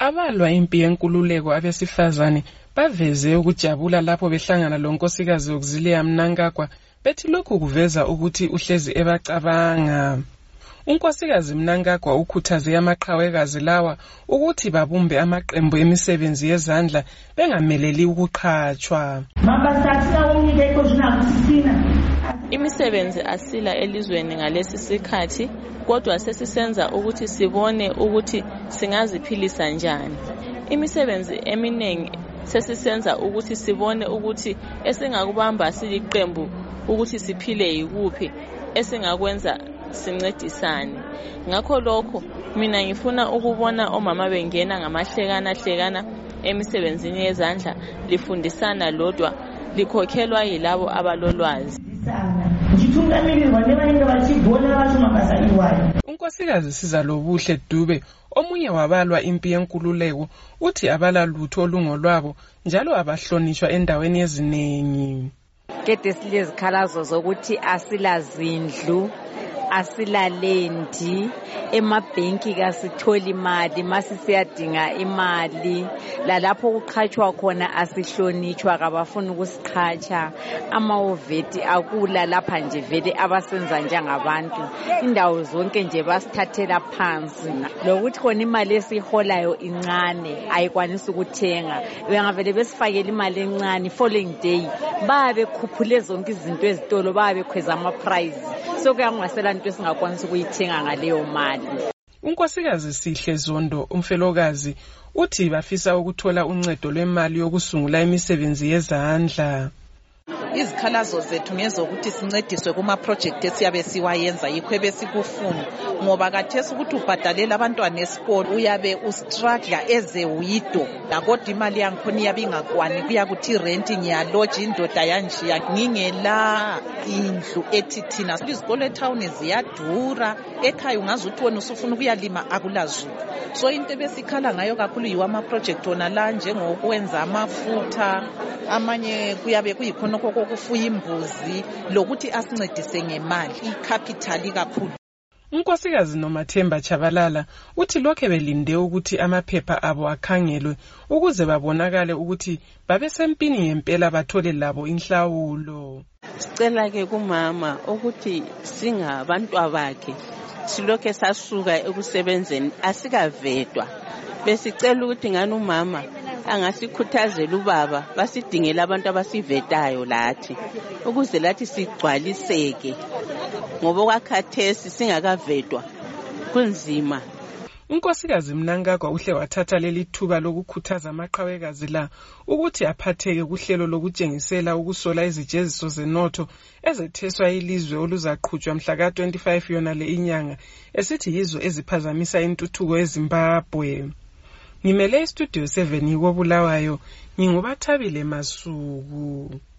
Abalwa impi yenkululeko abesifazane baveze ukujabula lapho behlangana lonkosikazi Auxillia Mnangagwa bethi lokhu kuveza ukuthi uhlezi ebacabanga. Unkosikazi Mnangagwa ukhuthaze amaqhawekazi lawa ukuthi babumbe amaqembu emisebenzi yezandla bengameleli ukuqhatshwa. Imisebenzi asila elizweni ngalesi sikhathi, kodwa sesisenza ukuthi sibone ukuthi singaziphilisa njani. Imisebenzi eminingi sesisenza ukuthi sibone ukuthi esingakubamba siliqembu ukuthi siphile yikuphi, esingakwenza sincedisane. Ngakho lokho mina ngifuna ukubona omama bengena ngamahlekana emisebenzini yezandla, lifundisana lodwa, likhokhelwa yilabo abalolwazi. Unkosikazi Sizalobuhle Dube, omunye wabalwa impi yenkululeko, uthi abalalutho olungolwabo njalo abahlonishwa endaweni eziningi. Kade silezikhalazo zokuthi asilazindlu, asilalendi, emabhenki kasitholi imali, masisiyadinga imali, lalapho kuqhatshwa khona asihlonitshwa, kabafuni ukusiqhatsha. Amawoveti akula lapha nje vele abasenza njengabantu, indawo zonke nje basithathela phansi, lokuthi khona imali esiholayo incane ayikwanisi ukuthenga. Bengavele besifakela imali encane, following day babe khuphule zonke izinto ezitolo, babe khweza ama price, so kuyangasela into esingakwanisa ukuyithenga ngaleyo mali. Unkosikazi Sihle Zondo, umfelokazi, uthi bafisa ukuthola uncedo lwemali yokusungula imisebenzi yezandla. Izikhalazo zethu ngezokuthi sincediswe kuma project esiyabe siwayenza, yikho besikufuna, ngoba kathesi ukuthi ubhadalela abantwana esikolo uyabe ustruggle eze widow, kodwa imali yankhona iyabe ingakwani, kuyakuthi rent ngiyaloja indoda yanjiya ngingela indlu ethi thina izikolo etown ziyadura, ekhaya ungazuthi wena usufuna ukuyalima akulazulu. So into besikhala ngayo kakhulu yiwa ama project ona la njengokwenza amafutha, amanye kuyabe kuyikhona kokufuya imbuzi, lokuthi asincedise ngemali icapital kakhulu. Unkosikazi Nomathemba Chabalala uthi lokho belinde ukuthi amaphepha abo akhangelwe ukuze babonakale ukuthi babesempini ngempela bathole labo inhlawulo. Sicela ke kumama ukuthi singabantu abakhe silokho sasuka ekusebenzeni asikavedwa, besicela ukuthi ngani umama angasikhuthazela ubaba basidingela abantu abasivetayo lathi ukuze lathi sigcwaliseke, ngoba kwakhathesi singakavedwa kunzima. Unkosikazi Mnangagwa uhle wathatha leli thuba lokukhuthaza amaqhawekazi la ukuthi aphatheke kuhlelo lokutshengisela ukusola izijeziso zenotho ezetheswa ilizwe oluzaqhutshwa mhla ka-25 yona le inyanga, esithi yizo eziphazamisa intuthuko eZimbabwe. Ngimele iStudio 7 koBulawayo, nginguBathabile Masuku.